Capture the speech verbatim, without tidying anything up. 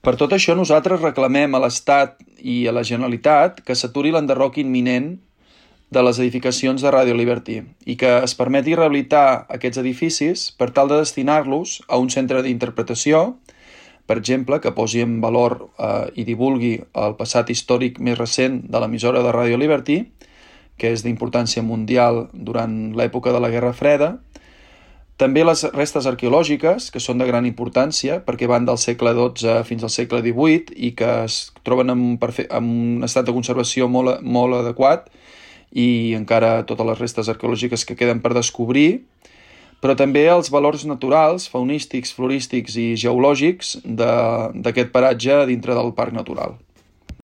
Per tot això, nosaltres reclamem a l'Estat i a la Generalitat que s'aturi l'enderroc imminent de les edificacions de Radio Liberty i que es permeti rehabilitar aquests edificis per tal de destinar-los a un centre d'interpretació, per exemple, que posi en valor eh, i divulgui el passat històric més recent de l'emissora de Radio Liberty, que és d'importància mundial durant l'època de la Guerra Freda. També les restes arqueològiques, que són de gran importància, perquè van del segle dotze fins al segle divuit i que es troben en un, perfe- en un estat de conservació molt, molt adequat, i encara totes les restes arqueològiques que queden per descobrir, però també els valors naturals, faunístics, florístics i geològics d'aquest paratge dintre del Parc Natural.